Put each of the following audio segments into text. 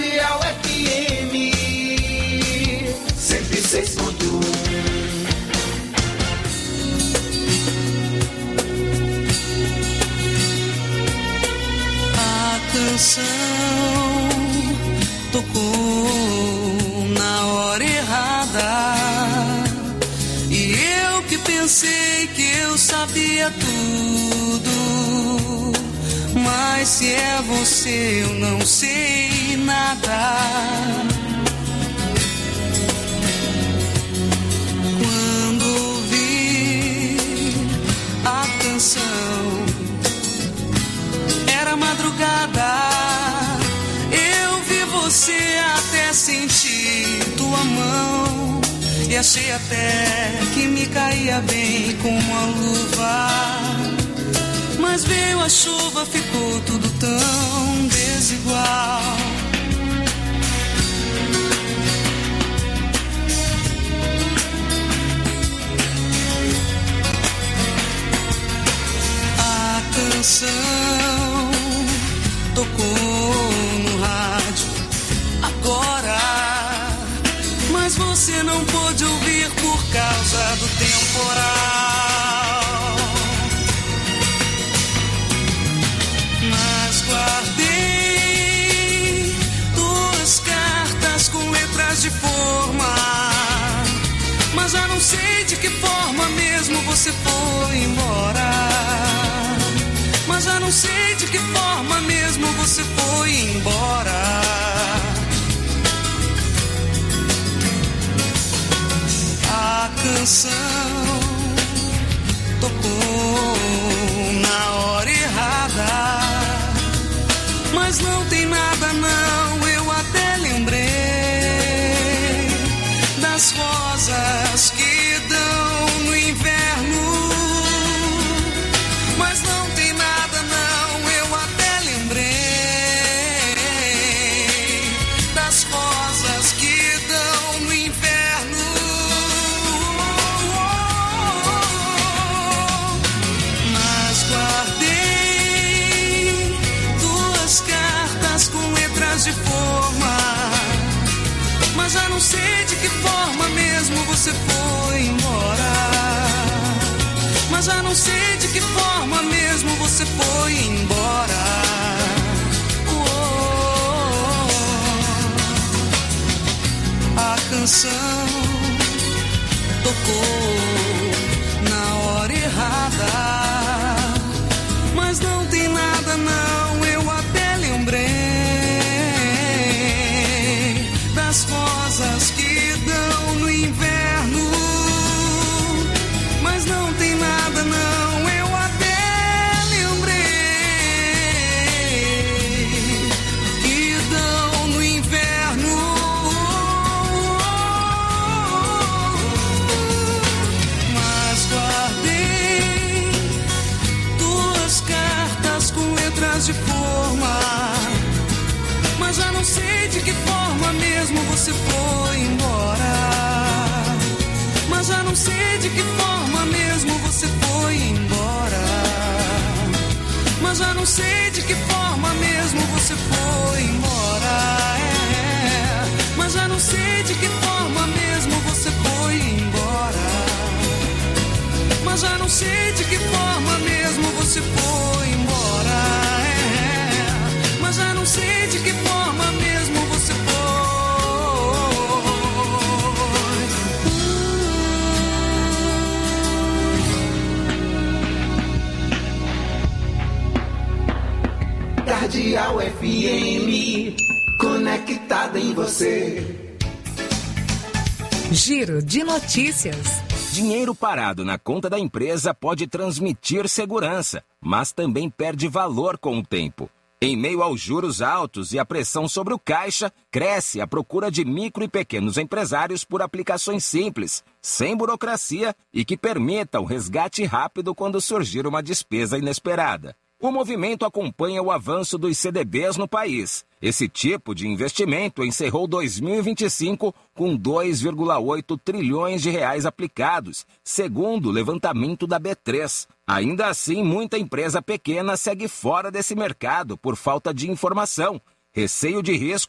Cardeal FM 106.1. A canção tocou na hora errada e eu que pensei que eu sabia tudo, mas se é você eu não sei nada. Quando ouvi a canção era madrugada, eu vi você até sentir tua mão e achei até que me caía bem como a luva, mas veio a chuva, ficou tudo tão desigual. A canção tocou no rádio agora, mas você não pôde ouvir por causa do temporal. Mas guardei duas cartas com letras de forma, mas já não sei de que forma mesmo você foi embora. Mas já não sei de que forma mesmo você foi embora. A canção tocou na hora errada, mas não tem nada não, eu até lembrei das rosas que dão no inverno. Mas não tem nada não, eu até lembrei das rosas que dão no inverno. Mas guardei duas cartas com letras de forma, mas já não sei de que forma mesmo você foi embora. Mas já não sei de que forma mesmo você foi embora. A canção tocou na hora errada, mas não tem nada não, eu até lembrei das rosas que dão no inverno. Mas não tem nada não, eu até lembrei que dão no inverno. Mas guardei duas cartas com letras de forma, mas já não sei de que forma mesmo você foi embora. Mas já não sei de que forma mesmo você foi embora. Mas já não sei de que forma mesmo você foi embora. Mas já não sei de que forma mesmo você foi embora. Mas já não sei de que forma mesmo você foi embora. Mas já não sei de que forma mesmo você foi. Cardeal FM, conectada em você. Giro de notícias. Dinheiro parado na conta da empresa pode transmitir segurança, mas também perde valor com o tempo. Em meio aos juros altos e a pressão sobre o caixa, cresce a procura de micro e pequenos empresários por aplicações simples, sem burocracia e que permitam o resgate rápido quando surgir uma despesa inesperada. O movimento acompanha o avanço dos CDBs no país. Esse tipo de investimento encerrou 2025 com 2,8 trilhões de reais aplicados, segundo o levantamento da B3. Ainda assim, muita empresa pequena segue fora desse mercado por falta de informação, receio de risco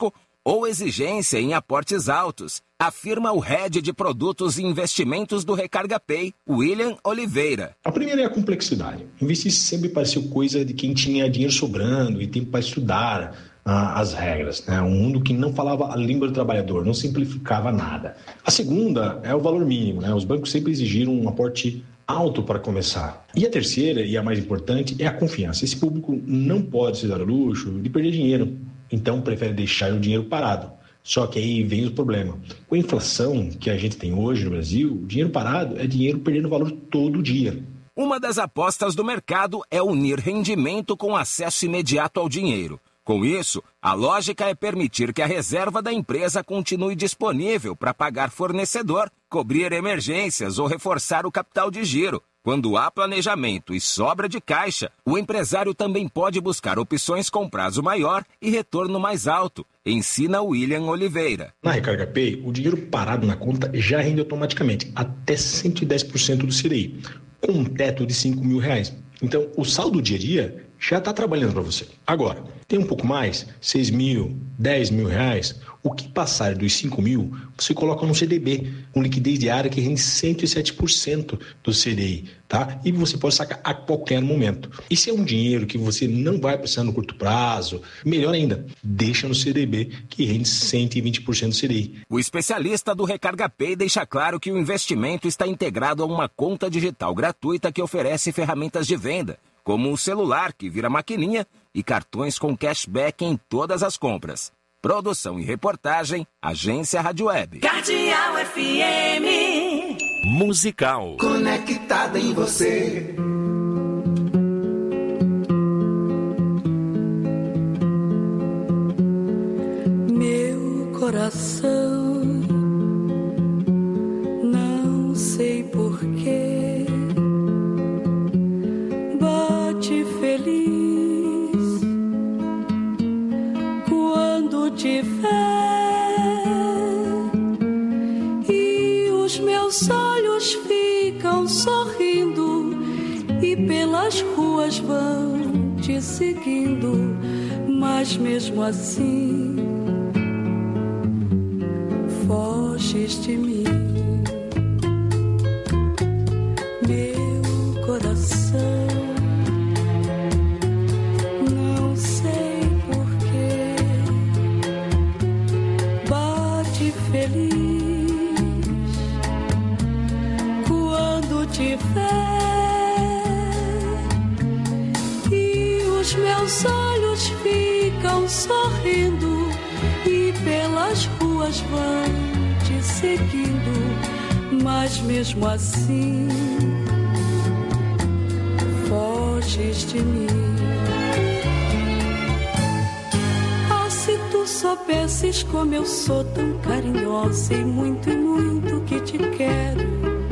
ou exigência em aportes altos, afirma o head de produtos e investimentos do Recarga Pay, William Oliveira. A primeira é a complexidade. Investir sempre pareceu coisa de quem tinha dinheiro sobrando e tempo para estudar as regras, né? Um mundo que não falava a língua do trabalhador, não simplificava nada. A segunda é o valor mínimo, né? Os bancos sempre exigiram um aporte alto para começar. E a terceira, e a mais importante, é a confiança. Esse público não pode se dar o luxo de perder dinheiro, então prefere deixar o dinheiro parado. Só que aí vem o problema. Com a inflação que a gente tem hoje no Brasil, o dinheiro parado é dinheiro perdendo valor todo dia. Uma das apostas do mercado é unir rendimento com acesso imediato ao dinheiro. Com isso, a lógica é permitir que a reserva da empresa continue disponível para pagar fornecedor, cobrir emergências ou reforçar o capital de giro. Quando há planejamento e sobra de caixa, o empresário também pode buscar opções com prazo maior e retorno mais alto, ensina William Oliveira. Na Recarga Pay, o dinheiro parado na conta já rende automaticamente até 110% do CDI, com um teto de R$ 5.000. Então, o saldo do dia a dia já está trabalhando para você. Agora, tem um pouco mais, R$ 6.000, R$ 10.000, o que passar dos 5.000, você coloca no CDB, com liquidez diária que rende 107% do CDI, tá? E você pode sacar a qualquer momento. E se é um dinheiro que você não vai precisar no curto prazo, melhor ainda, deixa no CDB que rende 120% do CDI. O especialista do Recarga Pay deixa claro que o investimento está integrado a uma conta digital gratuita que oferece ferramentas de venda, como o celular que vira maquininha e cartões com cashback em todas as compras. Produção e reportagem, Agência Rádio Web. Cardeal FM. Musical. Conectada em você. Meu coração, não sei porquê, bate feliz quando te ver, e os meus olhos ficam sorrindo e pelas ruas vão te seguindo, mas mesmo assim foges de mim. Meu coração, não sei porquê, bate feliz quando te ver, e os meus olhos ficam sorrindo e pelas ruas vão te seguindo, mas mesmo assim foges de mim. Ah, se tu soubesses como eu sou tão carinhosa e muito que te quero,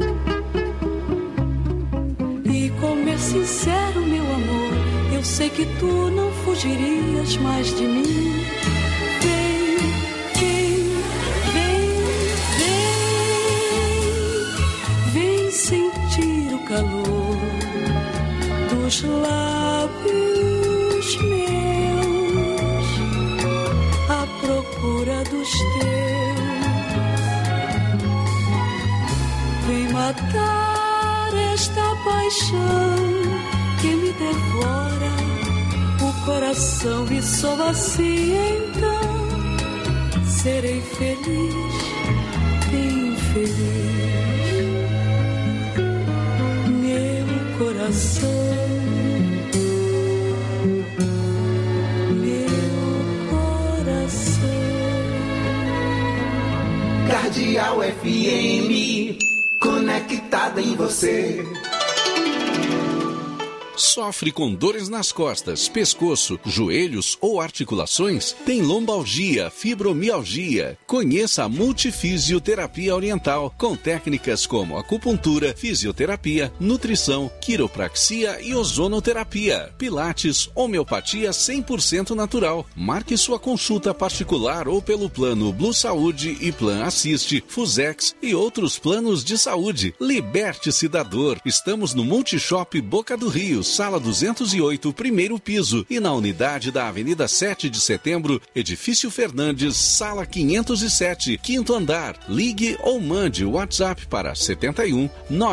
e como é sincero meu amor, eu sei que tu não fugirias mais de mim. Vem sentir o calor dos lábios meus à procura dos teus. Vem matar esta paixão que me devora o coração, e só assim então serei feliz, bem feliz. Meu coração, meu coração. Cardeal FM, conectada em você. Sofre com dores nas costas, pescoço, joelhos ou articulações? Tem lombalgia, fibromialgia? Conheça a Multifisioterapia Oriental, com técnicas como acupuntura, fisioterapia, nutrição, quiropraxia e ozonoterapia, pilates, homeopatia 100% natural. Marque sua consulta particular ou pelo plano Blue Saúde e Plan Assiste, Fusex e outros planos de saúde. Liberte-se da dor. Estamos no Multishop Boca do Rio, sala 208, primeiro piso, e na unidade da Avenida 7 de Setembro, Edifício Fernandes, sala 507, quinto andar. Ligue ou mande o WhatsApp para 71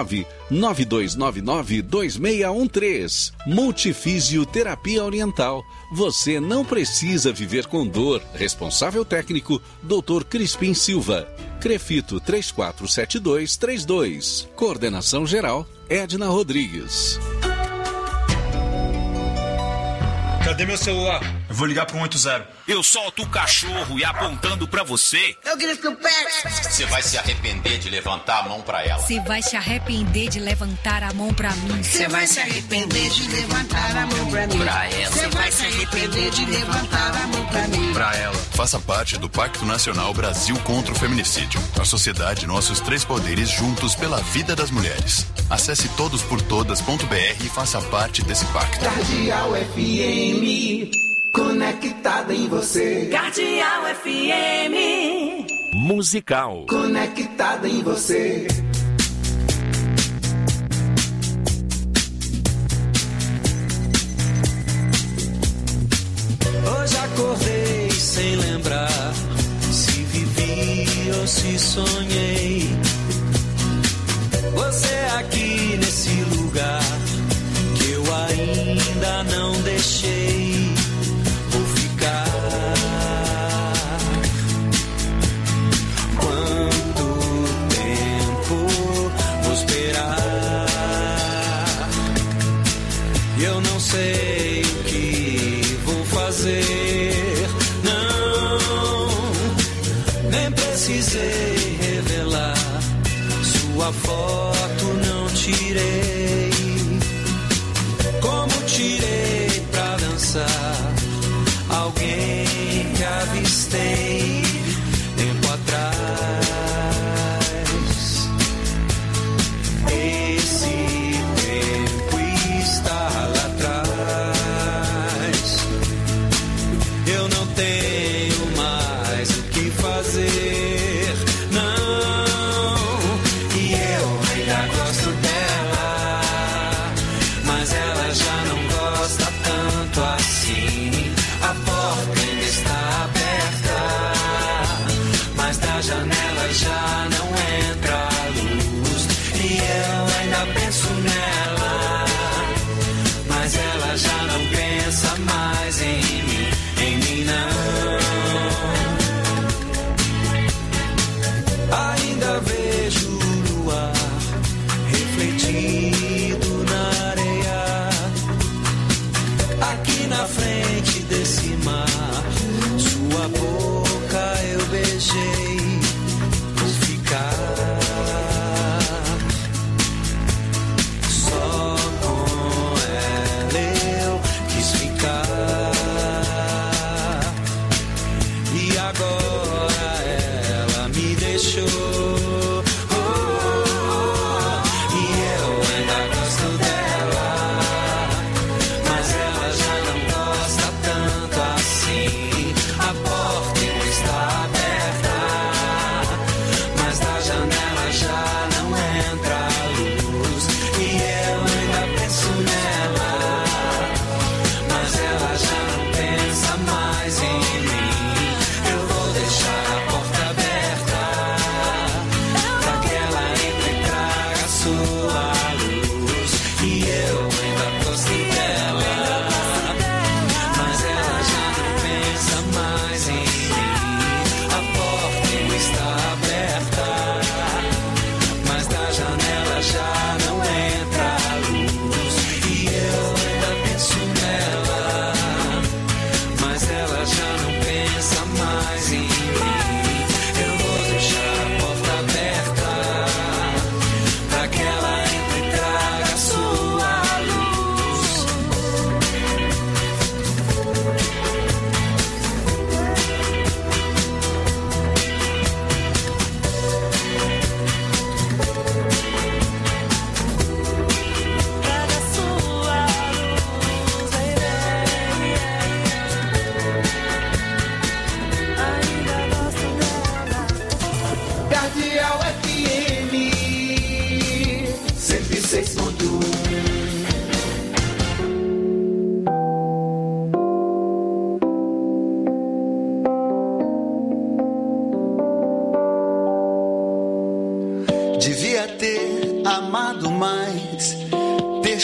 99299 2613. Multifisioterapia Oriental. Você não precisa viver com dor. Responsável técnico, Dr. Crispim Silva. Crefito 347232. Coordenação geral, Edna Rodrigues. Cadê meu celular? Eu vou ligar pro 180. Eu solto o cachorro e apontando pra você. Eu grito o pé. Você vai se arrepender de levantar a mão pra ela. Você vai se arrepender de levantar a mão pra mim. Você vai se arrepender de levantar a mão pra mim. Pra ela. Você vai se arrepender de levantar a mão pra mim. Pra ela. Faça parte do Pacto Nacional Brasil contra o Feminicídio. A sociedade, nossos três poderes juntos pela vida das mulheres. Acesse todosportodas.br e faça parte desse pacto. Cardeal FM, conectada em você. Cardeal FM. Musical. Conectada em você. Hoje acordei sem lembrar se vivi ou se sonhei. Você aqui nesse lugar que eu ainda não deixei. Vou ficar. Quanto tempo vou esperar? Eu não sei o que vou fazer. Não, nem precisei revelar. Sua foto não tirei, como tirei pra dançar alguém que avistei tempo atrás. Esse tempo está lá atrás. Eu não tenho mais o que fazer. Janela já não entra a luz e eu ainda penso nela, mas ela já não pensa mais em mim não.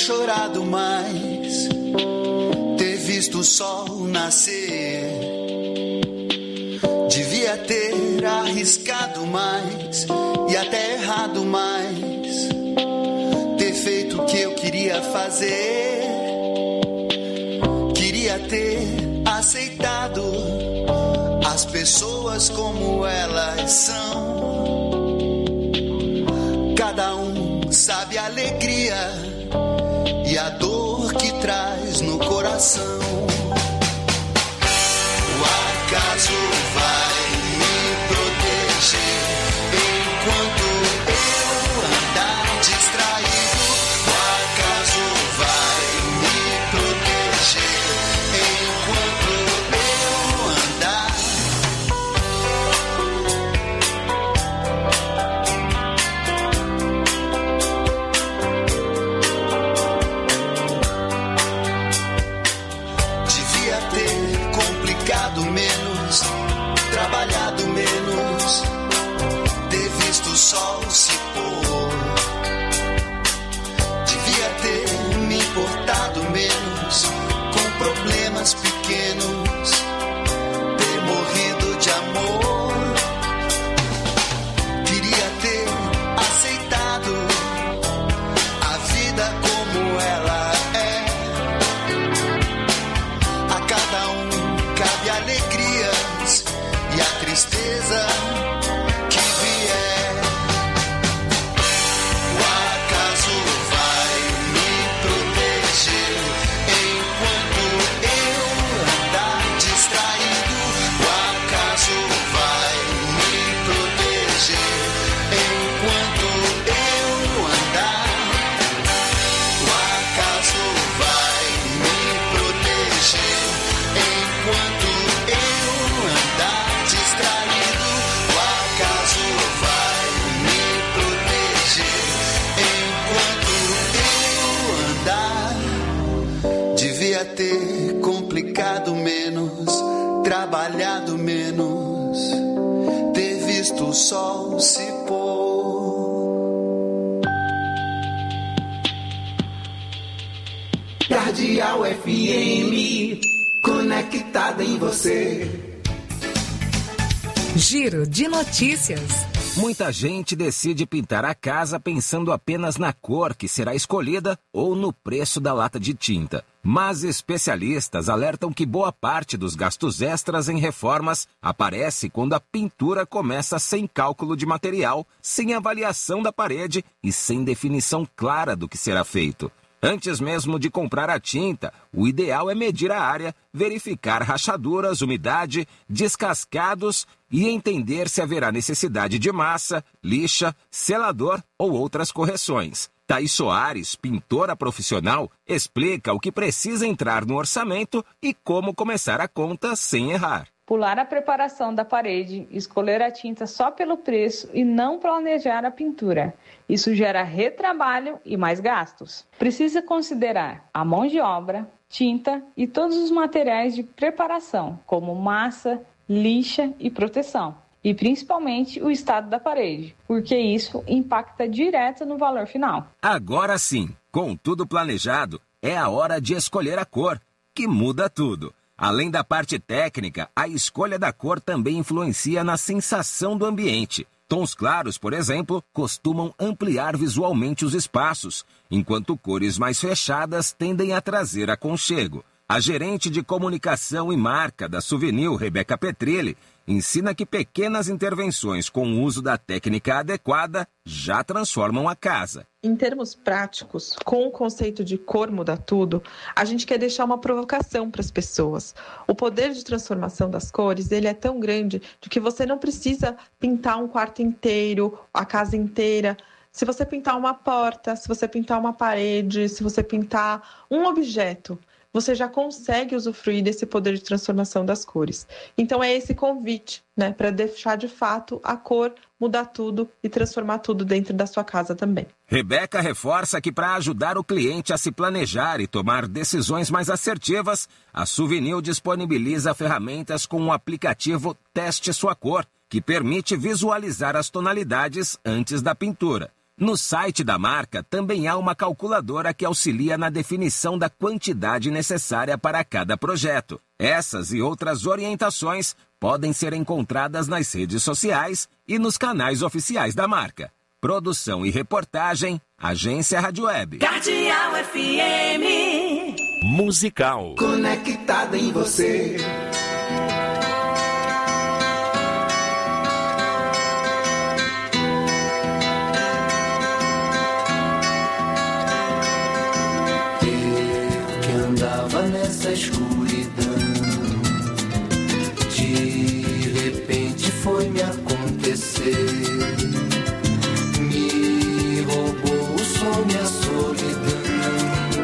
chorado mais, ter visto o sol nascer. Devia ter arriscado mais e até errado mais, ter feito o que eu queria fazer. Queria ter aceitado as pessoas como elas são. Cada um sabe a alegria e a dor que traz no coração. O acaso vai me proteger enquanto eu andar distraído. O acaso vai me proteger enquanto eu andar. Devia ter complicado menos, trabalhado menos, ter visto o sol se pôr. Devia ter me importado menos com problemas pequenos, ter morrido de amor. Queria ter aceitado a vida como ela é. A cada um cabe alegrias e a tristeza que vier. O acaso vai me proteger enquanto eu andar distraído. O acaso vai me proteger enquanto eu andar. O acaso vai me proteger enquanto eu andar distraído. O acaso vai me proteger enquanto eu andar. Devia ter complicado menos, trabalhado menos, ter visto o sol se pôr. Cardeal FM, conectada em você. Giro de notícias. Muita gente decide pintar a casa pensando apenas na cor que será escolhida ou no preço da lata de tinta. Mas especialistas alertam que boa parte dos gastos extras em reformas aparece quando a pintura começa sem cálculo de material, sem avaliação da parede e sem definição clara do que será feito. Antes mesmo de comprar a tinta, o ideal é medir a área, verificar rachaduras, umidade, descascados e entender se haverá necessidade de massa, lixa, selador ou outras correções. Thaís Soares, pintora profissional, explica o que precisa entrar no orçamento e como começar a conta sem errar. Pular a preparação da parede, escolher a tinta só pelo preço e não planejar a pintura. Isso gera retrabalho e mais gastos. Precisa considerar a mão de obra, tinta e todos os materiais de preparação, como massa, lixa e proteção. E principalmente o estado da parede, porque isso impacta direto no valor final. Agora sim, com tudo planejado, é a hora de escolher a cor, que muda tudo. Além da parte técnica, a escolha da cor também influencia na sensação do ambiente. Tons claros, por exemplo, costumam ampliar visualmente os espaços, enquanto cores mais fechadas tendem a trazer aconchego. A gerente de comunicação e marca da Souvenir, Rebeca Petrilli, ensina que pequenas intervenções com o uso da técnica adequada já transformam a casa. Em termos práticos, com o conceito de cor muda tudo, a gente quer deixar uma provocação para as pessoas. O poder de transformação das cores, ele é tão grande de que você não precisa pintar um quarto inteiro, a casa inteira. Se você pintar uma porta, se você pintar uma parede, se você pintar um objeto, você já consegue usufruir desse poder de transformação das cores. Então é esse convite, né, para deixar de fato a cor mudar tudo e transformar tudo dentro da sua casa também. Rebeca reforça que para ajudar o cliente a se planejar e tomar decisões mais assertivas, a Souvenir disponibiliza ferramentas com o aplicativo Teste Sua Cor, que permite visualizar as tonalidades antes da pintura. No site da marca também há uma calculadora que auxilia na definição da quantidade necessária para cada projeto. Essas e outras orientações podem ser encontradas nas redes sociais e nos canais oficiais da marca. Produção e reportagem, Agência Rádio Web. Cardeal FM. Musical. Conectada em você. Nessa escuridão, de repente foi me acontecer, me roubou o sonho e a solidão,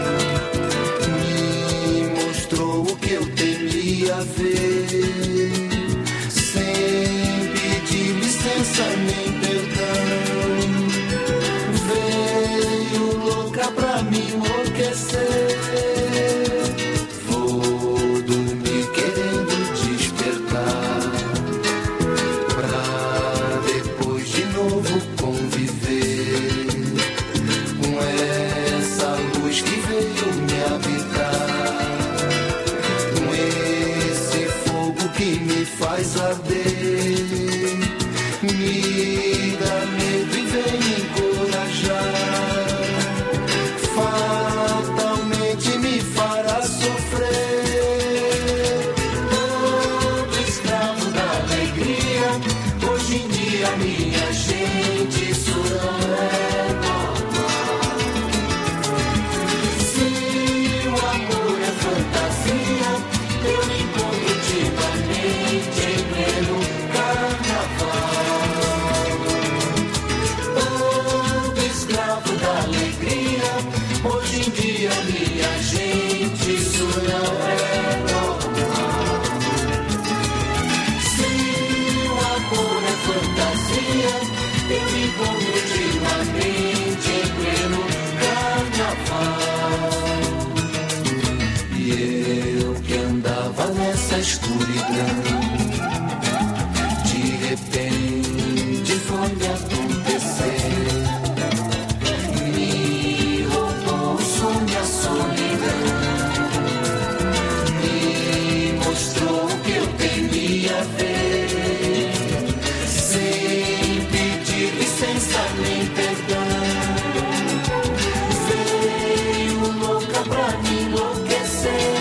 me mostrou o que eu temia ver, sem pedir licença nem perdão, veio louca pra me enlouquecer. Faz arder, me dá medo e vem me encorajar, fatalmente me fará sofrer, todo escravo da alegria, hoje em dia minha gente, isso não é normal, se o amor é fantasia, eu me encontro ultimamente em pleno carnaval. Todo escravo da alegria, hoje em dia minha gente, isso não é normal. Se o amor é fantasia, eu me encontro ultimamente em pleno carnaval. E eu que andava nessa escuridão, de repente foi me acontecer, me roubou o sonho e a solidão, me mostrou o que eu temia ver, sem pedir licença nem perdão, veio louca pra me enlouquecer.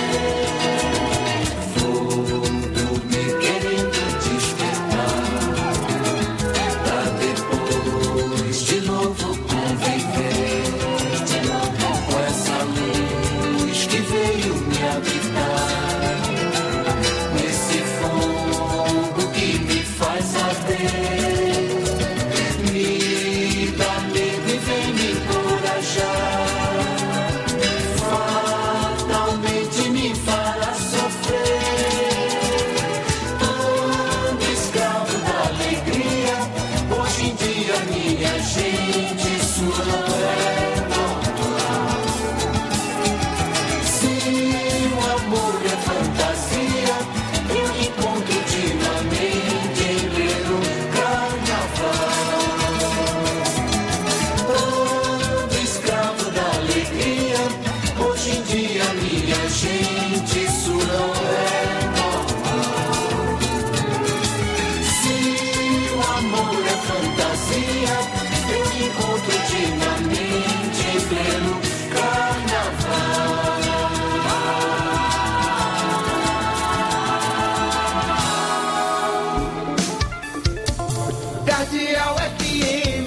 Cardeal FM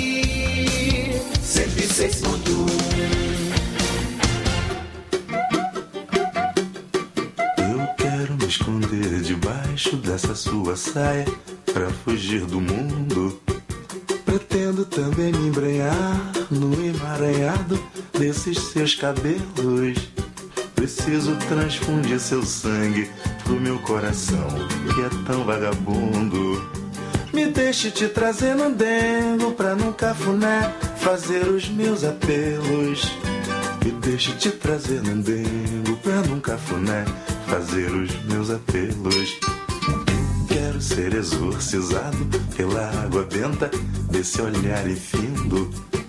106.1. Eu quero me esconder debaixo dessa sua saia pra fugir do mundo. Pretendo também me embrenhar no emaranhado desses seus cabelos. Preciso transfundir seu sangue pro meu coração, que é tão vagabundo. Me deixe te trazer no dengo pra num cafuné fazer os meus apelos. Me deixe te trazer no dengo pra num cafuné fazer os meus apelos. Quero ser exorcizado pela água benta desse olhar infindo.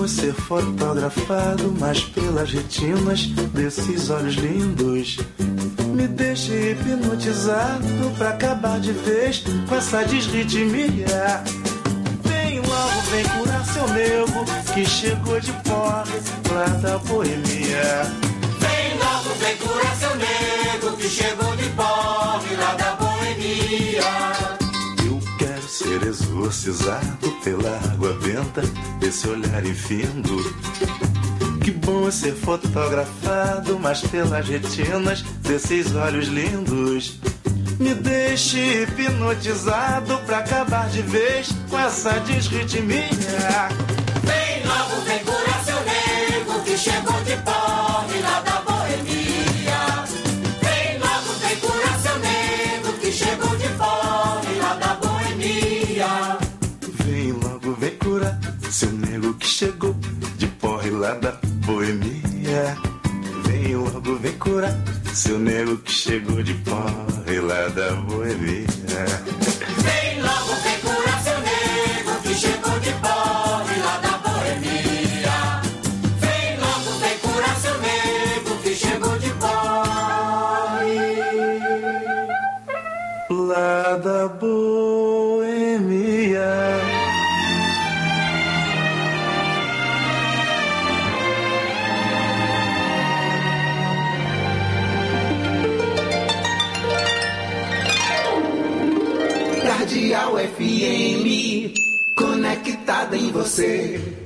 bom é ser fotografado, mas pelas retinas desses olhos lindos. Me deixe hipnotizado pra acabar de vez com essa desritmia. Vem logo, vem curar seu nego que chegou de porre lá da boemia. Vem logo, vem curar seu nego que chegou de porre lá da boemia. Eu quero ser exorcizado pela água benta desse olhar infindo. Que bom é ser fotografado, mas pelas retinas desses olhos lindos. Me deixe hipnotizado pra acabar de vez com essa desritmia. Vem logo, vem curar seu nego que chegou de porre lá da boemia. Vem logo, vem curar seu nego que chegou de porre lá da boemia. Vem logo, vem curar seu nego que chegou de porre lá da boemia. Vem logo, vem curar seu nego que chegou de porre lá da boemia. Vem logo, vem curar seu nego que chegou de porre lá da boemia. Vem logo, vem curar seu nego que chegou de porre lá da boemia. Cardeal FM, conectada em você.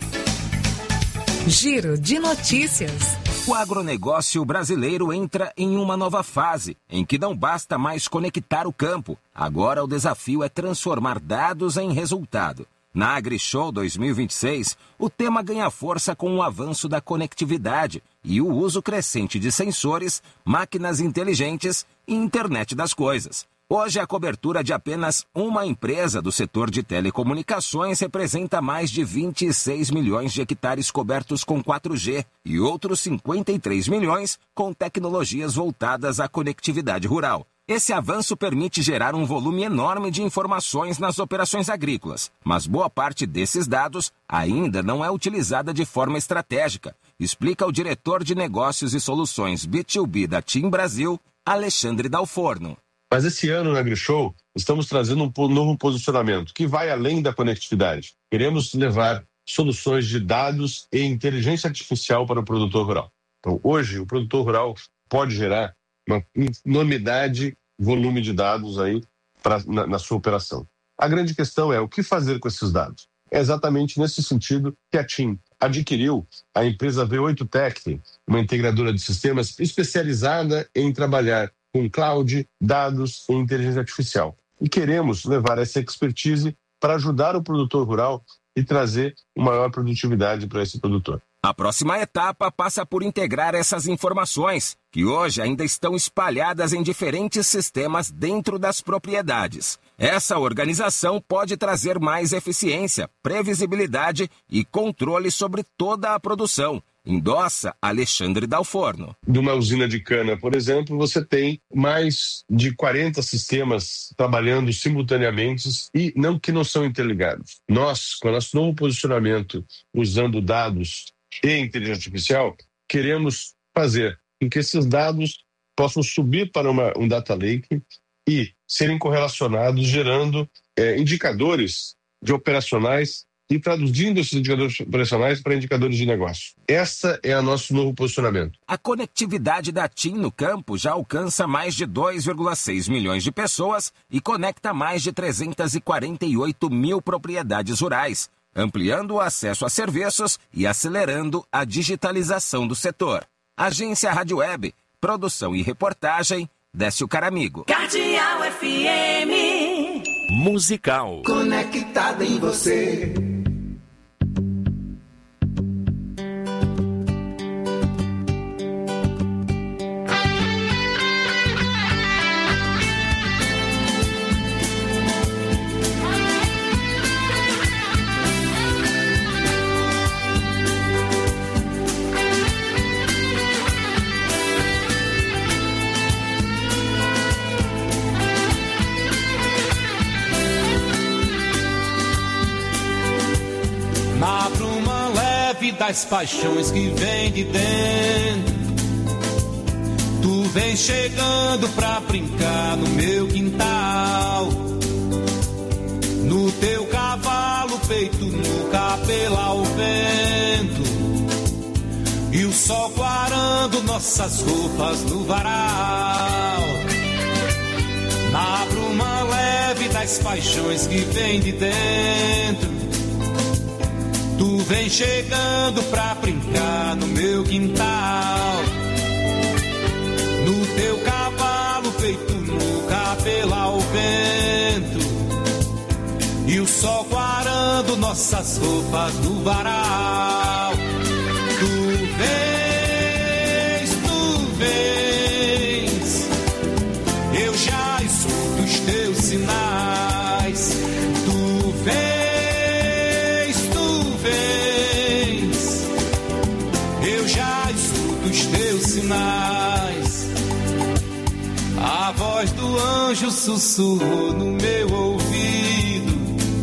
Giro de notícias. O agronegócio brasileiro entra em uma nova fase, em que não basta mais conectar o campo. Agora o desafio é transformar dados em resultado. Na AgriShow 2026, o tema ganha força com o avanço da conectividade e o uso crescente de sensores, máquinas inteligentes e internet das coisas. Hoje, a cobertura de apenas uma empresa do setor de telecomunicações representa mais de 26 milhões de hectares cobertos com 4G e outros 53 milhões com tecnologias voltadas à conectividade rural. Esse avanço permite gerar um volume enorme de informações nas operações agrícolas, mas boa parte desses dados ainda não é utilizada de forma estratégica, explica o diretor de negócios e soluções B2B da TIM Brasil, Alexandre Dalforno. Mas esse ano na AgriShow estamos trazendo um novo posicionamento que vai além da conectividade. Queremos levar soluções de dados e inteligência artificial para o produtor rural. Então, hoje, o produtor rural pode gerar uma enormidade, volume de dados aí na sua operação. A grande questão é o que fazer com esses dados. É exatamente nesse sentido que a TIM adquiriu a empresa V8 Tech, uma integradora de sistemas especializada em trabalhar com cloud, dados e inteligência artificial. E queremos levar essa expertise para ajudar o produtor rural e trazer uma maior produtividade para esse produtor. A próxima etapa passa por integrar essas informações, que hoje ainda estão espalhadas em diferentes sistemas dentro das propriedades. Essa organização pode trazer mais eficiência, previsibilidade e controle sobre toda a produção, endossa Alexandre Dalforno. De uma usina de cana, por exemplo, você tem mais de 40 sistemas trabalhando simultaneamente e que não são interligados. Nós, com o nosso novo posicionamento, usando dados e inteligência artificial, queremos fazer com que esses dados possam subir para um data lake e serem correlacionados, gerando indicadores de operacionais e traduzindo esses indicadores operacionais para indicadores de negócio. Esse é o nosso novo posicionamento. A conectividade da TIM no campo já alcança mais de 2,6 milhões de pessoas e conecta mais de 348 mil propriedades rurais, ampliando o acesso a serviços e acelerando a digitalização do setor. Agência Rádio Web, produção e reportagem, Décio Caramigo. Cardeal FM. Musical. Conectada em você. leve das paixões que vem de dentro. Tu vem chegando pra brincar no meu quintal. No teu cavalo, peito no cabelo ao vento. E o sol quarando nossas roupas no varal. Na bruma leve das paixões que vem de dentro. Tu vem chegando pra brincar no meu quintal. No teu cavalo, peito no cabelo ao vento. E o sol quarando nossas roupas no varal. Tu vens, eu já escuto os teus sinais. Tu vens, eu já escuto os teus sinais. A voz do anjo sussurrou no meu ouvido.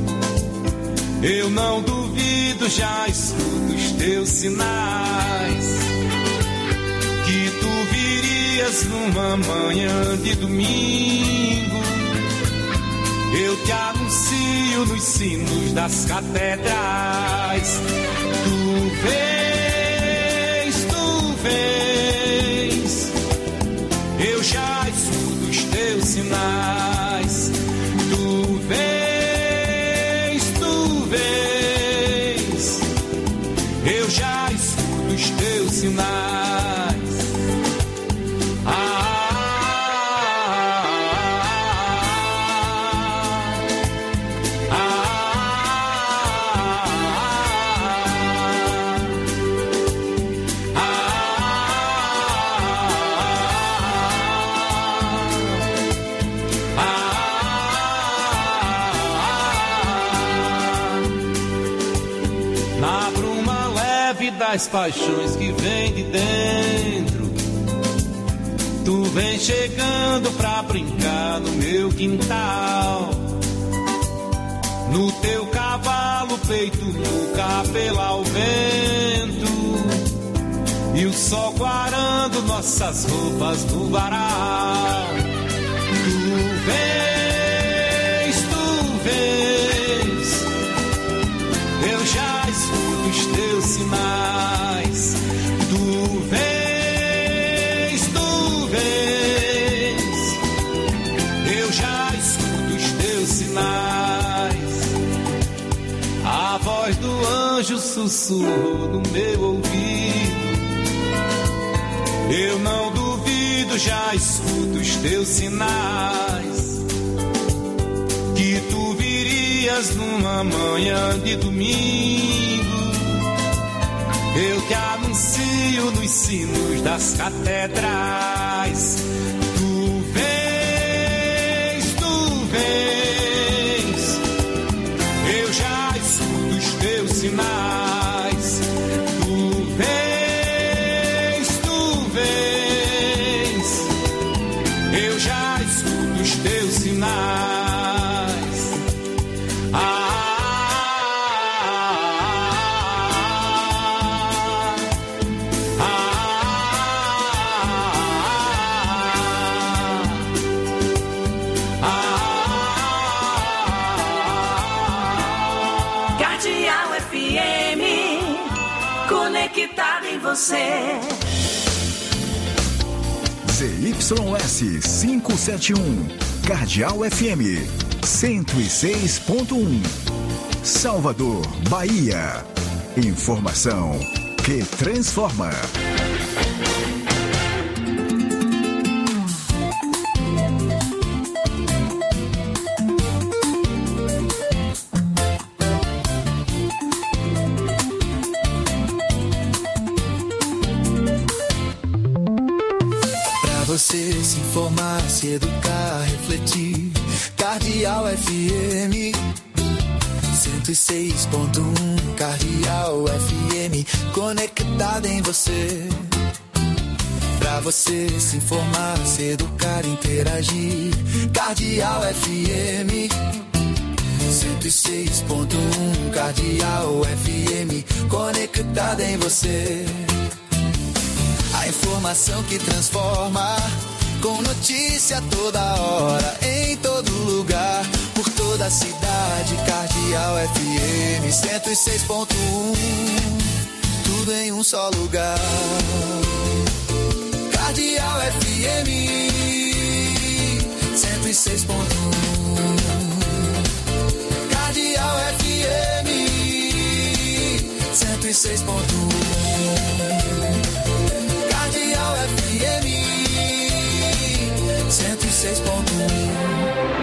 Eu não duvido, já escuto os teus sinais. Que tu virias numa manhã de domingo. Eu te anuncio nos sinos das catedrais. Tu vens, eu já escuto os teus sinais. Tu vens, eu já escuto os teus sinais. Das paixões que vem de dentro. Tu vem chegando pra brincar no meu quintal. No teu cavalo, peito no cabelo ao vento. E o sol quarando nossas roupas no varal. Tu vens, eu já escuto os teus sinais. Tu vens, eu já escuto os teus sinais. A voz do anjo sussurrou no meu ouvido. Eu não duvido, já escuto os teus sinais. Que tu virias numa manhã de domingo. Eu te anuncio nos sinos das catedrais. Tu vens, eu já escuto os teus sinais. Tu vens, eu já escuto os teus sinais. Conectada em você. ZYS 571, Cardeal FM 106.1, Salvador, Bahia. Informação que transforma. Você se informar, se educar, refletir. Cardeal FM 106.1, Cardeal FM, conectada em você. Pra você se informar, se educar, interagir. Cardeal FM 106.1 Cardeal FM, conectada em você. A informação que transforma, com notícia toda hora, em todo lugar, por toda a cidade. Cardeal FM 106.1, tudo em um só lugar. Cardeal FM 106.1, Cardeal FM 106.1, Cardeal FM 106.1.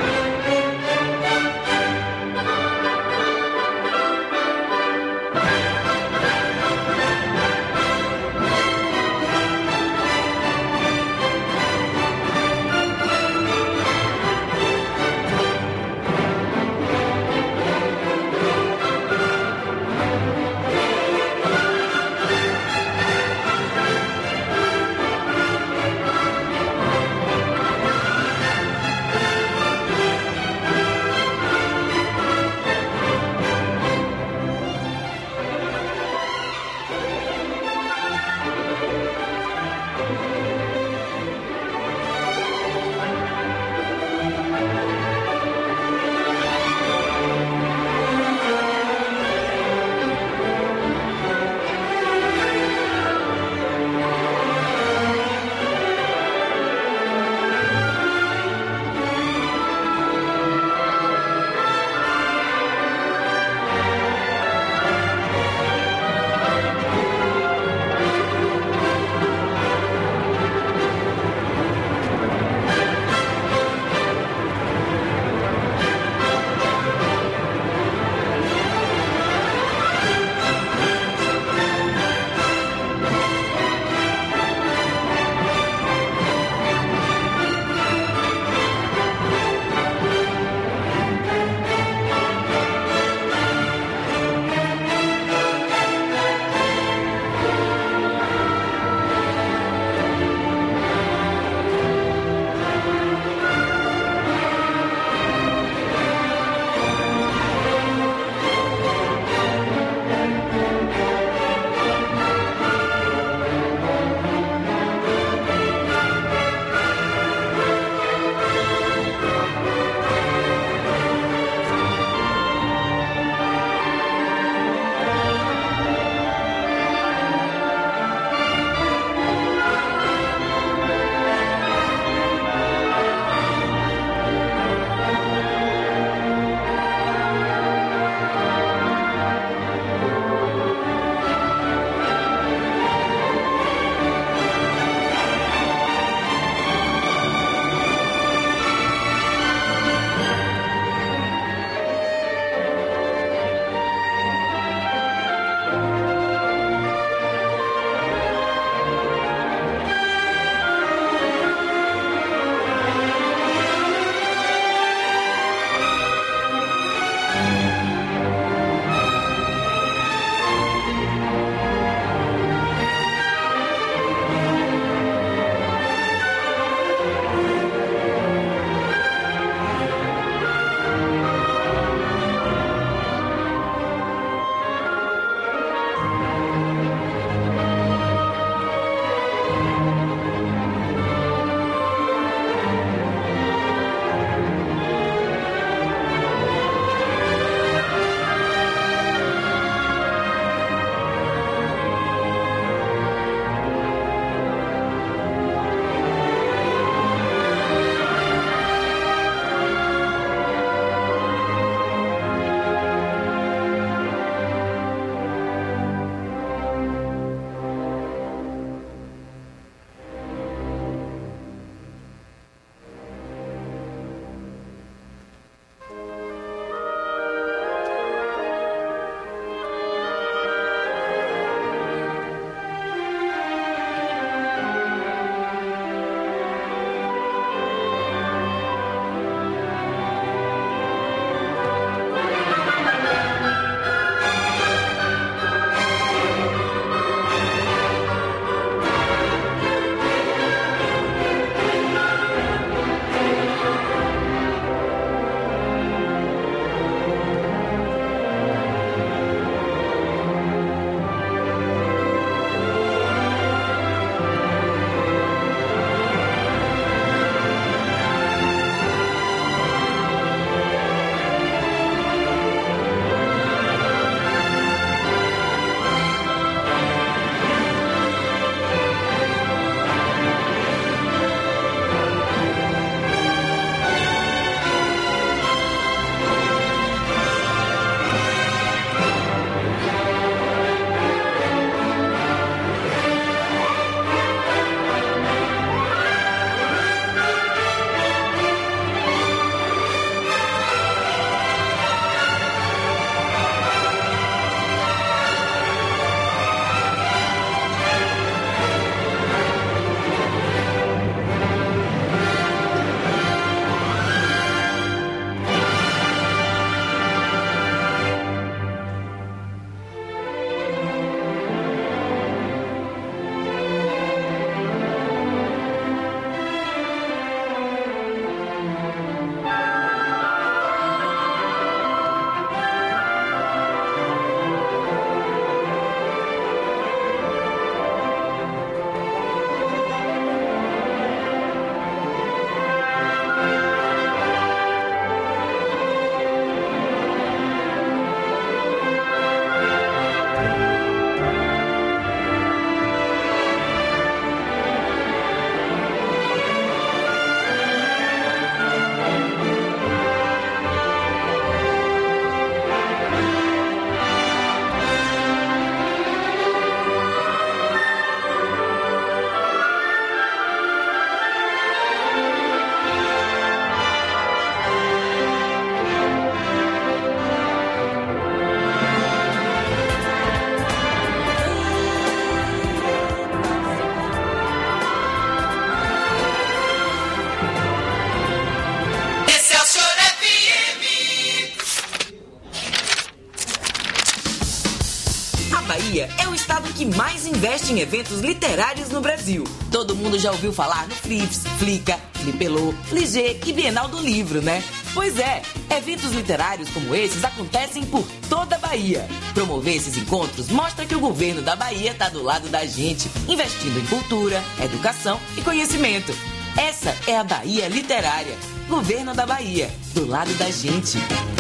Bahia é o estado que mais investe em eventos literários no Brasil. Todo mundo já ouviu falar no Flips, Flica, Flipelô, Fligê e Bienal do Livro, né? Pois é, eventos literários como esses acontecem por toda a Bahia. Promover esses encontros mostra que o governo da Bahia está do lado da gente, investindo em cultura, educação e conhecimento. Essa é a Bahia Literária. Governo da Bahia, do lado da gente.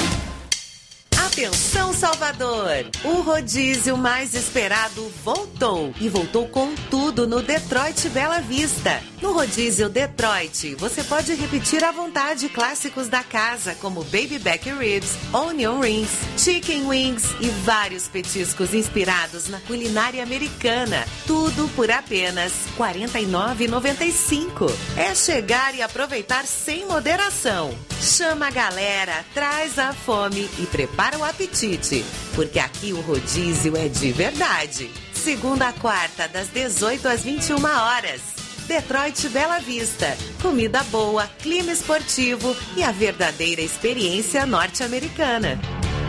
Atenção, Salvador! O rodízio mais esperado voltou e voltou com tudo no Detroit Bela Vista. No rodízio Detroit, você pode repetir à vontade clássicos da casa, como Baby Back Ribs, Onion Rings, Chicken Wings e vários petiscos inspirados na culinária americana. Tudo por apenas R$ 49,95. É chegar e aproveitar sem moderação. Chama a galera, traz a fome e prepara o apetite, porque aqui o rodízio é de verdade. Segunda a quarta, das 18 às 21 horas. Detroit Bela Vista. Comida boa, clima esportivo e a verdadeira experiência norte-americana.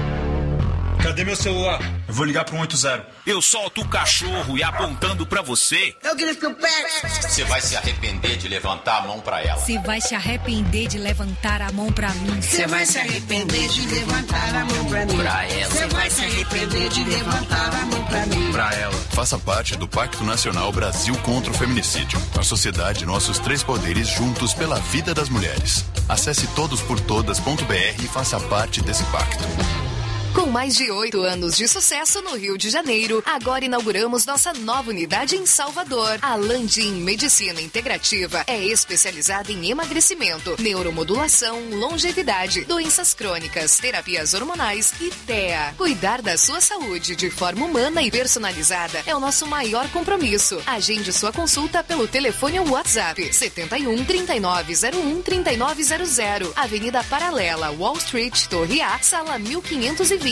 Cadê meu celular? Eu vou ligar pro 180. Eu solto o cachorro e apontando pra você. Eu grito que o pé. Você vai se arrepender de levantar a mão pra ela. Se vai se arrepender de levantar a mão pra mim. Você vai se arrepender de levantar a mão pra mim. Pra ela. Você vai se arrepender de levantar a mão pra mim. Pra ela. Faça parte do Pacto Nacional Brasil contra o Feminicídio. A sociedade, nossos três poderes juntos pela vida das mulheres. Acesse todosportodas.br e faça parte desse pacto. Com mais de 8 anos de sucesso no Rio de Janeiro, agora inauguramos nossa nova unidade em Salvador. A Landim Medicina Integrativa é especializada em emagrecimento, neuromodulação, longevidade, doenças crônicas, terapias hormonais e TEA. Cuidar da sua saúde de forma humana e personalizada é o nosso maior compromisso. Agende sua consulta pelo telefone ou WhatsApp 71 3901 3900, Avenida Paralela, Wall Street, Torre A, Sala 1520.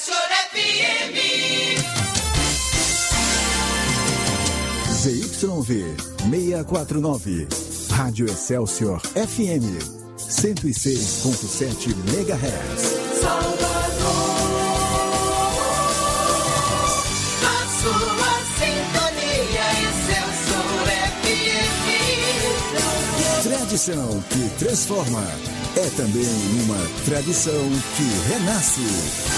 ZYV 649, Rádio Excelsior FM 106.7 MHz. Salvador, a sua sintonia Excelsior FM. Tradição que transforma. É também uma tradição que renasce.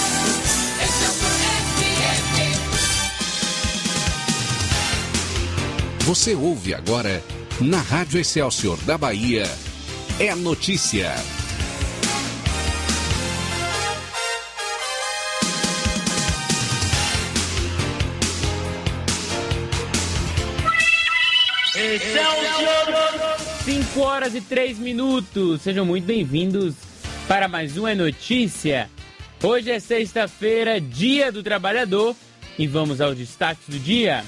Você ouve agora, na Rádio Excelsior da Bahia, é notícia. Excelsior! 5 horas e 3 minutos. Sejam muito bem-vindos para mais uma notícia. Hoje é sexta-feira, Dia do Trabalhador, e vamos aos destaques do dia.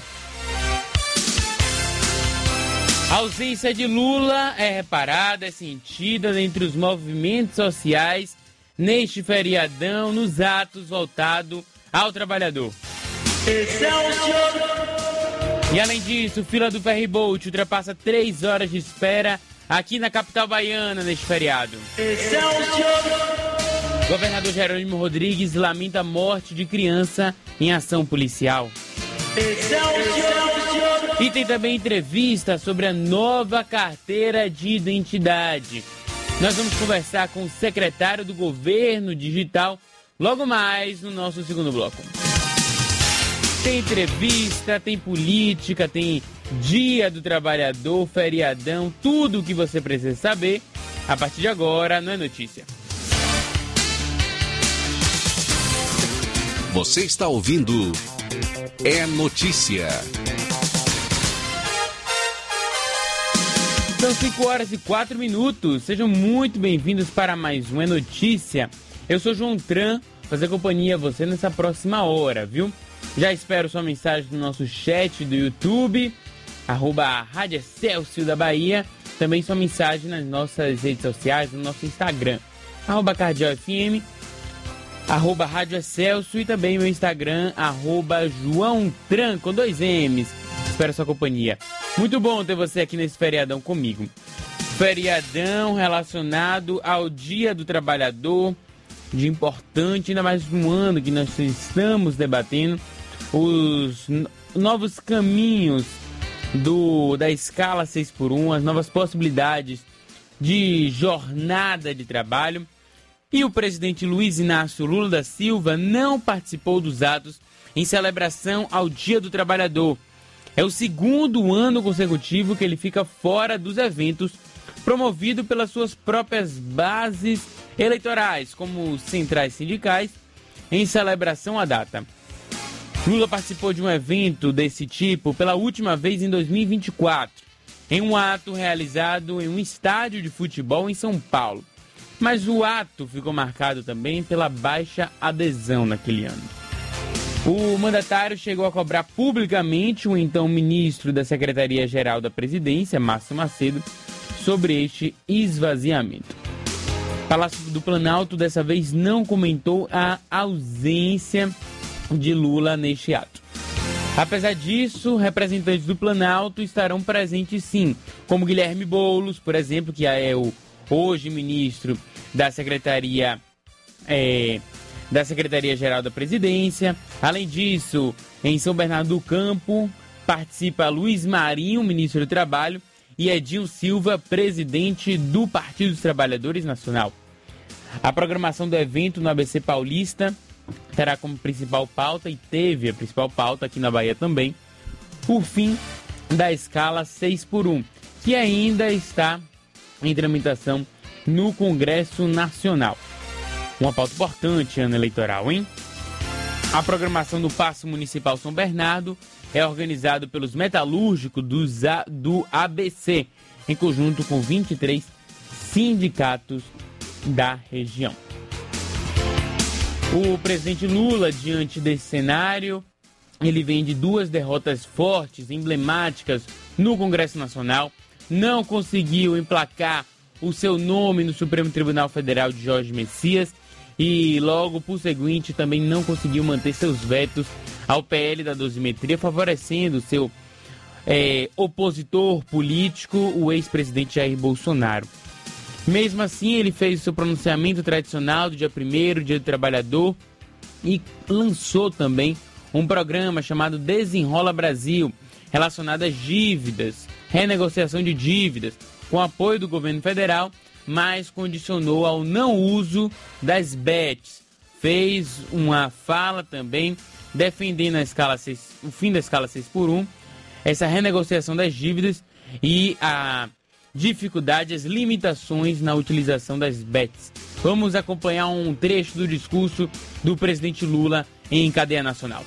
A ausência de Lula é reparada, é sentida entre os movimentos sociais neste feriadão, nos atos voltados ao trabalhador. Excelsior! E além disso, fila do ferryboat ultrapassa 3 horas de espera aqui na capital baiana neste feriado. Excelsior! Governador Jerônimo Rodrigues lamenta a morte de criança em ação policial. Excelsior! E tem também entrevista sobre a nova carteira de identidade. Nós vamos conversar com o secretário do Governo Digital logo mais no nosso segundo bloco. Tem entrevista, tem política, tem Dia do Trabalhador, feriadão, tudo o que você precisa saber a partir de agora não é notícia. Você está ouvindo É Notícia. São 5 horas e 4 minutos. Sejam muito bem-vindos para mais uma notícia. Eu sou João Tran, fazer companhia a você nessa próxima hora, viu? Já espero sua mensagem no nosso chat do YouTube, @Rádio Excelsior da Bahia. Também sua mensagem nas nossas redes sociais, no nosso Instagram, @CardialFM, @Rádio Excelsior e também meu Instagram, @JoãoTran, com 2 M's. Espero sua companhia. Muito bom ter você aqui nesse feriadão comigo. Feriadão relacionado ao Dia do Trabalhador, dia importante, ainda mais um ano que nós estamos debatendo os novos caminhos da escala 6x1, as novas possibilidades de jornada de trabalho. E o presidente Luiz Inácio Lula da Silva não participou dos atos em celebração ao Dia do Trabalhador. É o segundo ano consecutivo que ele fica fora dos eventos promovido pelas suas próprias bases eleitorais, como centrais sindicais, em celebração à data. Lula participou de um evento desse tipo pela última vez em 2024, em um ato realizado em um estádio de futebol em São Paulo. Mas o ato ficou marcado também pela baixa adesão naquele ano. O mandatário chegou a cobrar publicamente o então ministro da Secretaria-Geral da Presidência, Márcio Macedo, sobre este esvaziamento. O Palácio do Planalto dessa vez não comentou a ausência de Lula neste ato. Apesar disso, representantes do Planalto estarão presentes sim, como Guilherme Boulos, por exemplo, que é o hoje ministro da Secretaria-Geral da Presidência. Além disso, em São Bernardo do Campo, participa Luiz Marinho, ministro do Trabalho, e Edinho Silva, presidente do Partido dos Trabalhadores Nacional. A programação do evento no ABC Paulista terá como principal pauta, e teve a principal pauta aqui na Bahia também, o fim da escala 6x1, que ainda está em tramitação no Congresso Nacional. Uma pauta importante, ano eleitoral, hein? A programação do Paço Municipal São Bernardo é organizado pelos metalúrgicos do ABC, em conjunto com 23 sindicatos da região. O presidente Lula, diante desse cenário, ele vem de 2 derrotas fortes, emblemáticas no Congresso Nacional, não conseguiu emplacar o seu nome no Supremo Tribunal Federal de Jorge Messias e logo por seguinte também não conseguiu manter seus vetos ao PL da dosimetria, favorecendo seu opositor político, o ex-presidente Jair Bolsonaro. Mesmo assim, ele fez o seu pronunciamento tradicional do dia 1º, Dia do Trabalhador, e lançou também um programa chamado Desenrola Brasil, relacionado às dívidas, renegociação de dívidas, com apoio do governo federal, mas condicionou ao não uso das bets. Fez uma fala também defendendo o fim da escala 6x1, essa renegociação das dívidas e a dificuldade, as limitações na utilização das bets. Vamos acompanhar um trecho do discurso do presidente Lula em cadeia nacional.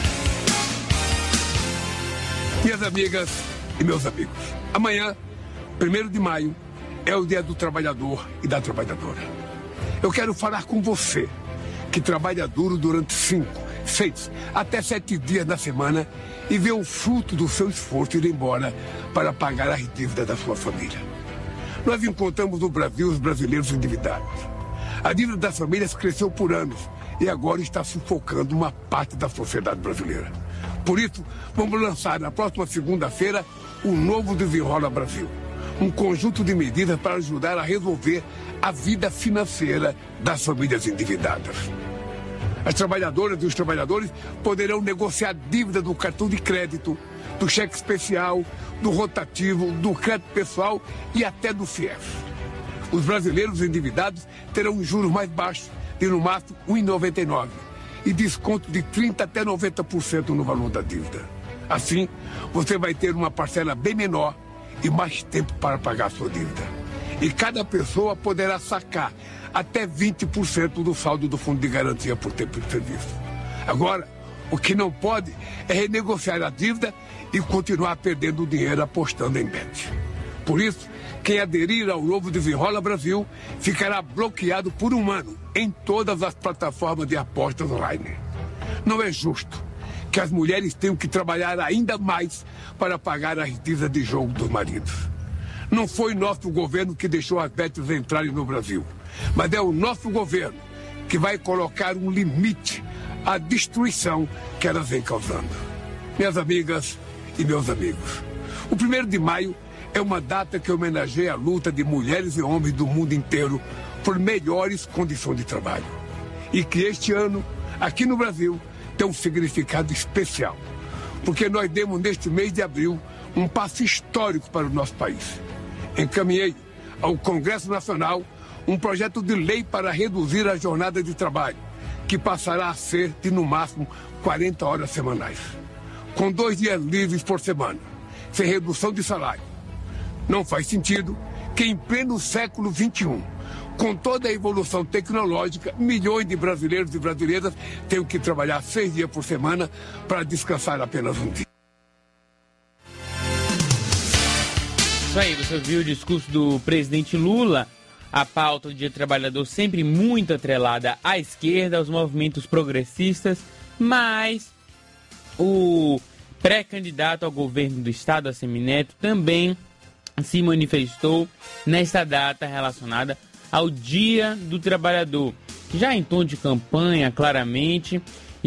Minhas amigas e meus amigos, amanhã, 1º de maio, é o Dia do Trabalhador e da Trabalhadora. Eu quero falar com você, que trabalha duro durante 5, 6, até 7 dias na semana e vê o fruto do seu esforço ir embora para pagar as dívidas da sua família. Nós encontramos no Brasil os brasileiros endividados. A dívida das famílias cresceu por anos e agora está sufocando uma parte da sociedade brasileira. Por isso, vamos lançar na próxima segunda-feira o novo Desenrola Brasil. Um conjunto de medidas para ajudar a resolver a vida financeira das famílias endividadas. As trabalhadoras e os trabalhadores poderão negociar dívida do cartão de crédito, do cheque especial, do rotativo, do crédito pessoal e até do FIES. Os brasileiros endividados terão juros mais baixos, de no máximo 1,99 e desconto de 30% até 90% no valor da dívida. Assim, você vai ter uma parcela bem menor e mais tempo para pagar a sua dívida. E cada pessoa poderá sacar até 20% do saldo do fundo de garantia por tempo de serviço. Agora, o que não pode é renegociar a dívida e continuar perdendo dinheiro apostando em bet. Por isso, quem aderir ao novo Desenrola Brasil ficará bloqueado por 1 ano em todas as plataformas de apostas online. Não é justo que as mulheres tenham que trabalhar ainda mais para pagar as dívidas de jogo dos maridos. Não foi nosso governo que deixou as bets entrarem no Brasil, mas é o nosso governo que vai colocar um limite à destruição que elas vêm causando. Minhas amigas e meus amigos, o 1º de maio é uma data que homenageia a luta de mulheres e homens do mundo inteiro por melhores condições de trabalho. E que este ano, aqui no Brasil, tem um significado especial, porque nós demos neste mês de abril um passo histórico para o nosso país. Encaminhei ao Congresso Nacional um projeto de lei para reduzir a jornada de trabalho, que passará a ser de, no máximo, 40 horas semanais, com 2 dias livres por semana, sem redução de salário. Não faz sentido que, em pleno século XXI, com toda a evolução tecnológica, milhões de brasileiros e brasileiras tenham que trabalhar 6 dias por semana para descansar apenas um dia. Isso aí, você ouviu o discurso do presidente Lula. A pauta do Dia do Trabalhador sempre muito atrelada à esquerda, aos movimentos progressistas, mas o pré-candidato ao governo do estado, Assemineto, também se manifestou nesta data relacionada ao Dia do Trabalhador, já em tom de campanha, claramente,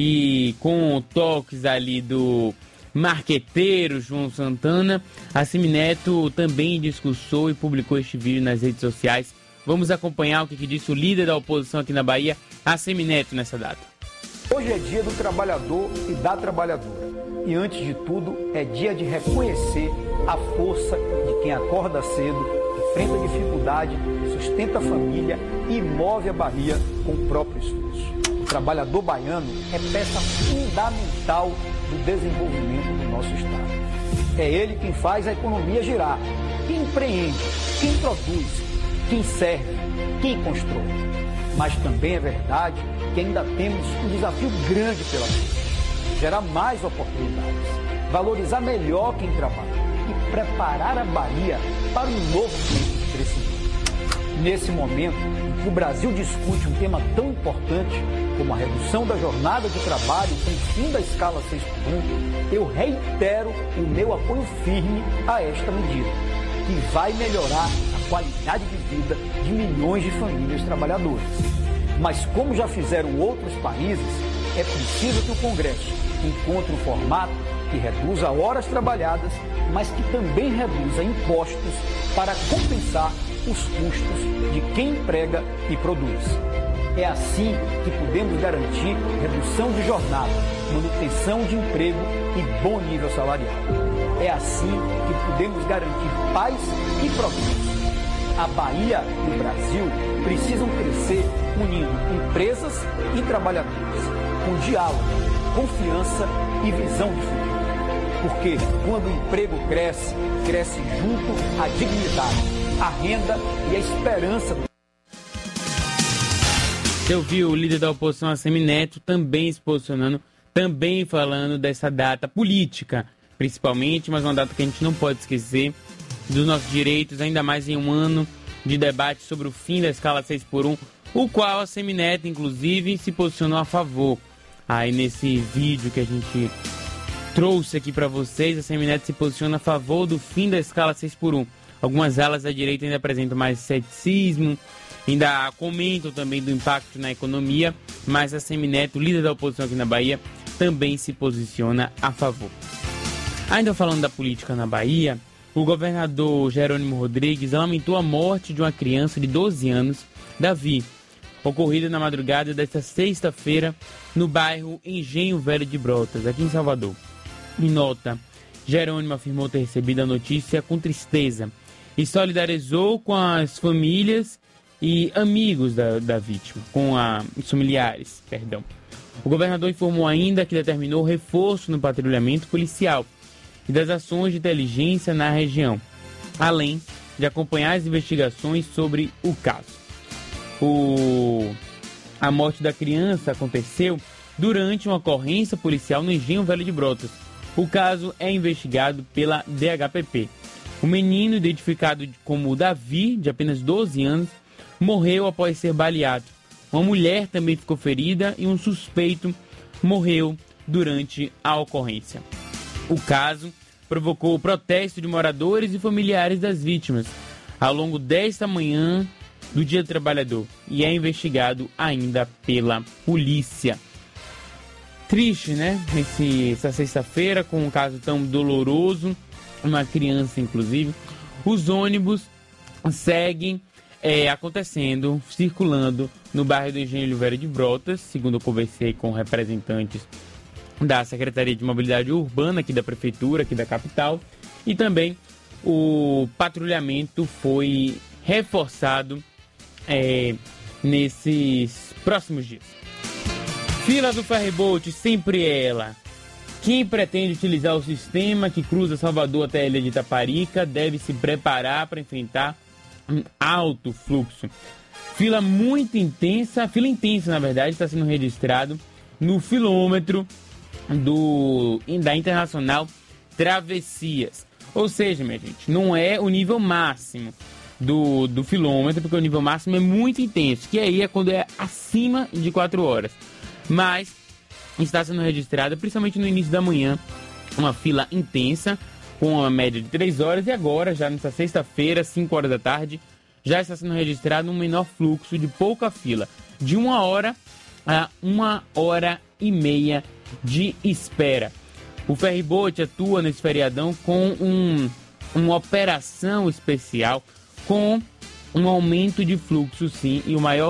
e com toques ali do marqueteiro João Santana. Assemineto também discursou e publicou este vídeo nas redes sociais. Vamos acompanhar o que disse o líder da oposição aqui na Bahia, Assemineto, nessa data. Hoje é dia do trabalhador e da trabalhadora. E antes de tudo, é dia de reconhecer a força de quem acorda cedo, enfrenta dificuldade, sustenta a família e move a Bahia com o próprio esforço. O trabalhador baiano é peça fundamental do desenvolvimento do nosso estado. É ele quem faz a economia girar, quem empreende, quem produz, quem serve, quem constrói. Mas também é verdade que ainda temos um desafio grande pela frente: gerar mais oportunidades, valorizar melhor quem trabalha e preparar a Bahia para um novo tempo de crescimento. Nesse momento em que o Brasil discute um tema tão importante como a redução da jornada de trabalho com o fim da escala 6x1, eu reitero o meu apoio firme a esta medida, que vai melhorar a qualidade de vida de milhões de famílias trabalhadoras. Mas como já fizeram outros países, é preciso que o Congresso encontre um formato que reduza horas trabalhadas, mas que também reduza impostos para compensar os custos de quem emprega e produz. É assim que podemos garantir redução de jornada, manutenção de emprego e bom nível salarial. É assim que podemos garantir paz e progresso. A Bahia e o Brasil precisam crescer unindo empresas e trabalhadores, com diálogo, confiança e visão de futuro. Porque quando o emprego cresce, cresce junto a dignidade, a renda e a esperança. Você ouviu o líder da oposição, Assemineto, também se posicionando, também falando dessa data política, principalmente, mas uma data que a gente não pode esquecer, dos nossos direitos, ainda mais em um ano de debate sobre o fim da escala 6x1, o qual a Assemineto, inclusive, se posicionou a favor. Aí nesse vídeo que a gente trouxe aqui para vocês, a Assemineto se posiciona a favor do fim da escala 6x1. Algumas alas da direita ainda apresentam mais ceticismo, ainda comentam também do impacto na economia, mas a Assemineto, líder da oposição aqui na Bahia, também se posiciona a favor. Ainda falando da política na Bahia, o governador Jerônimo Rodrigues lamentou a morte de uma criança de 12 anos, Davi, ocorrida na madrugada desta sexta-feira no bairro Engenho Velho de Brotas, aqui em Salvador. Em nota, Jerônimo afirmou ter recebido a notícia com tristeza e solidarizou com as famílias e amigos da vítima, os familiares, perdão. O governador informou ainda que determinou reforço no patrulhamento policial e das ações de inteligência na região, além de acompanhar as investigações sobre o caso. A morte da criança aconteceu durante uma ocorrência policial no Engenho Velho de Brotas. O caso é investigado pela DHPP. O menino, identificado como Davi, de apenas 12 anos, morreu após ser baleado. Uma mulher também ficou ferida e um suspeito morreu durante a ocorrência. O caso provocou o protesto de moradores e familiares das vítimas ao longo desta manhã do Dia do Trabalhador e é investigado ainda pela polícia. Triste, né? Essa sexta-feira, com um caso tão doloroso, uma criança inclusive. Os ônibus seguem acontecendo, circulando no bairro do Engenho Velho de Brotas, segundo eu conversei com representantes da Secretaria de Mobilidade Urbana aqui da Prefeitura, aqui da capital, e também o patrulhamento foi reforçado nesses próximos dias. Fila do ferryboat, sempre ela. Quem pretende utilizar o sistema que cruza Salvador até a ilha de Itaparica deve se preparar para enfrentar um alto fluxo. Fila intensa, na verdade, está sendo registrado no filômetro da Internacional Travessias. Ou seja, minha gente, não é o nível máximo do filômetro, porque o nível máximo é muito intenso, que aí é quando é acima de 4 horas. Mas está sendo registrada, principalmente no início da manhã, uma fila intensa, com uma média de 3 horas, e agora, já nessa sexta-feira, 5 horas da tarde, já está sendo registrado um menor fluxo de pouca fila, de 1 hora a 1h30 de espera. O ferryboat atua nesse feriadão com uma operação especial, com um aumento de fluxo, sim, e o maior